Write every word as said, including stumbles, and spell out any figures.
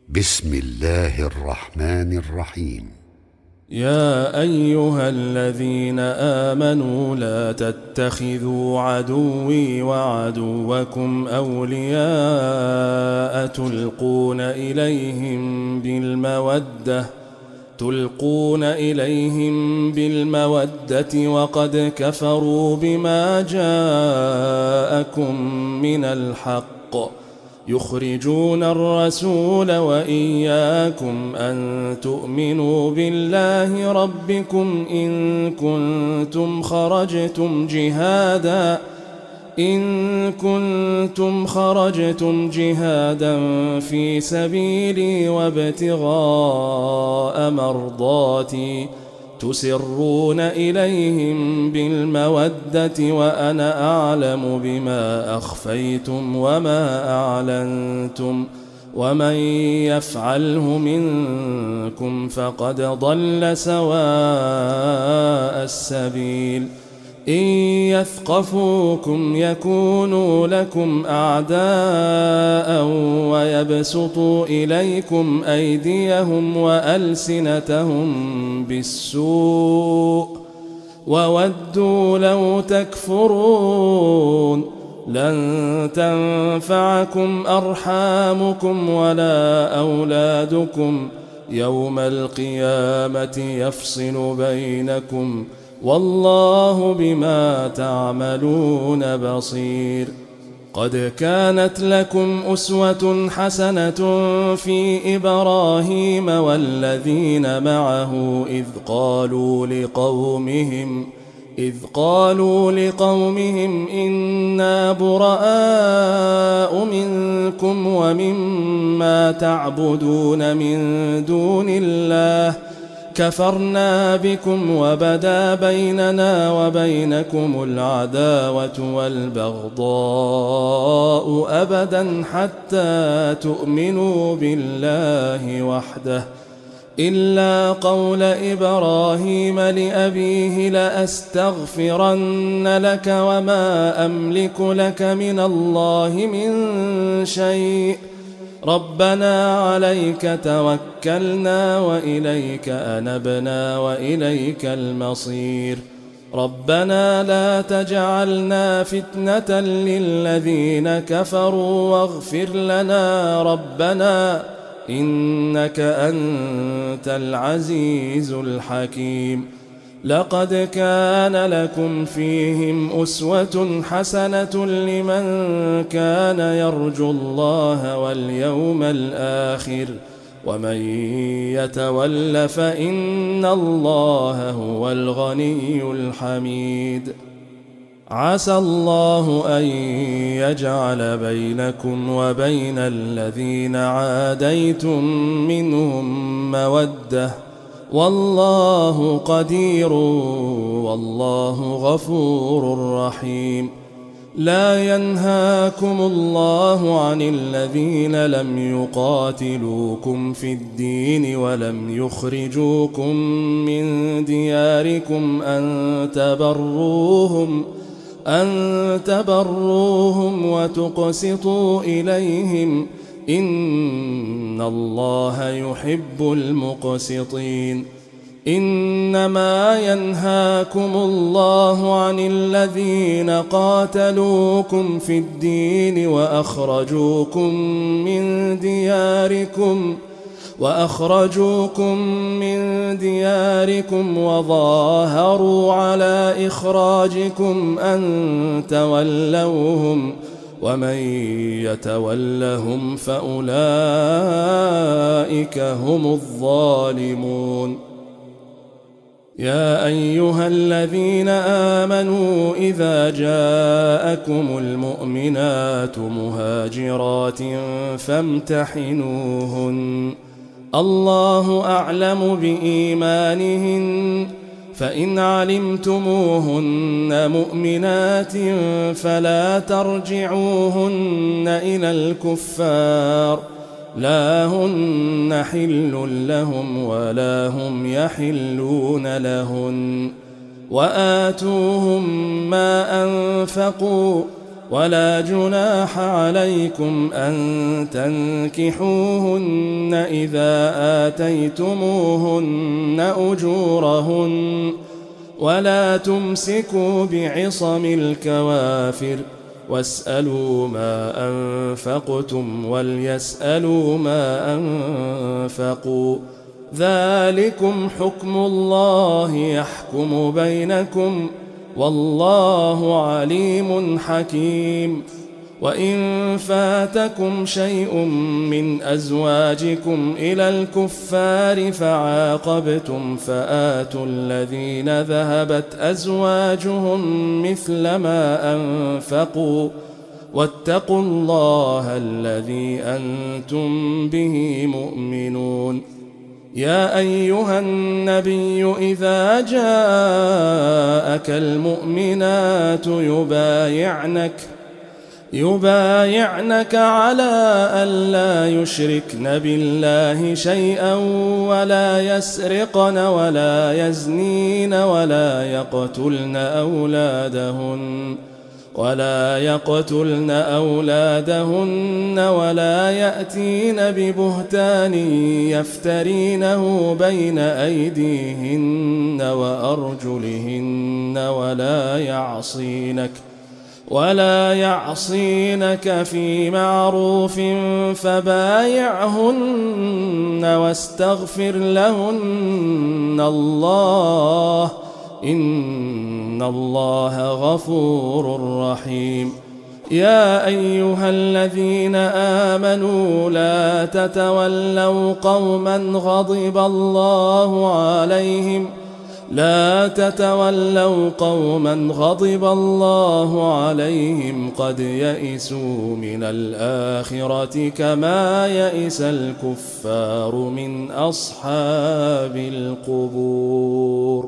بسم الله الرحمن الرحيم. يا أيها الذين آمنوا لا تتخذوا عدوي وعدوكم أولياء تلقون إليهم بالمودة تلقون إليهم بالمودة وقد كفروا بما جاءكم من الحق يخرجون الرسول وإياكم أن تؤمنوا بالله ربكم إن كنتم خرجتم جهادا إن كنتم خرجتم جهادا في سبيلي وابتغاء مرضاتي تسرون إليهم بالمودة وأنا أعلم بما أخفيتم وما أعلنتم ومن يفعله منكم فقد ضل سواء السبيل إن يثقفوكم يكونوا لكم أعداء ويبسطوا إليكم أيديهم وألسنتهم بالسوء وودوا لو تكفرون لن تنفعكم أرحامكم ولا أولادكم يوم القيامة يفصل بينكم والله بما تعملون بصير. قد كانت لكم أسوة حسنة في إبراهيم والذين معه إذ قالوا لقومهم إذ قالوا لقومهم إنا براء منكم ومما تعبدون من دون الله كفرنا بكم وبدا بيننا وبينكم العداوة والبغضاء أبدا حتى تؤمنوا بالله وحده إلا قول إبراهيم لأبيه لأستغفرن لك وما أملك لك من الله من شيء ربنا عليك توكلنا وإليك أنبنا وإليك المصير ربنا لا تجعلنا فتنة للذين كفروا واغفر لنا ربنا إنك أنت العزيز الحكيم. لقد كان لكم فيهم أسوة حسنة لمن كان يرجو الله واليوم الآخر ومن يتول فإن الله هو الغني الحميد. عسى الله أن يجعل بينكم وبين الذين عاديتم منهم مودة والله قدير والله غفور رحيم. لا ينهاكم الله عن الذين لم يقاتلوكم في الدين ولم يخرجوكم من دياركم أن تبروهم أن تبروهم وتقسطوا إليهم إن الله يحب المقسطين. إنما ينهاكم الله عن الذين قاتلوكم في الدين وأخرجوكم من دياركم وأخرجوكم من دياركم وظاهروا على إخراجكم أن تولوهم ومن يتولهم فأولئك هم الظالمون. يا أيها الذين آمنوا إذا جاءكم المؤمنات مهاجرات فامتحنوهن الله أعلم بإيمانهن فإن علمتموهن مؤمنات فلا ترجعوهن إلى الكفار لا هن حل لهم ولا هم يحلون لهن وآتوهم ما أنفقوا ولا جناح عليكم أن تنكحوهن إذا آتيتموهن أجورهن ولا تمسكوا بعصم الكوافر واسألوا ما أنفقتم وليسألوا ما أنفقوا ذلكم حكم الله يحكم بينكم والله عليم حكيم. وإن فاتكم شيء من أزواجكم إلى الكفار فعاقبتم فآتوا الذين ذهبت أزواجهم مثل ما أنفقوا واتقوا الله الذي أنتم به مؤمنون. يا أيها النبي إذا جاءك المؤمنات يبايعنك يبايعنك على أن لا يشركن بالله شيئا ولا يسرقن ولا يزنين ولا يقتلن أولادهن ولا يقتلن أولادهن ولا يأتين ببهتان يفترينه بين أيديهن وأرجلهن ولا يعصينك ولا يعصينك في معروف فبايعهن واستغفر لهن الله إن الله غفور رحيم. يا أيها الذين آمنوا لا تتولوا قوما غضب الله عليهم لا تتولوا قوما غضب الله عليهم قد يئسوا من الآخرة كما يئس الكفار من أصحاب القبور.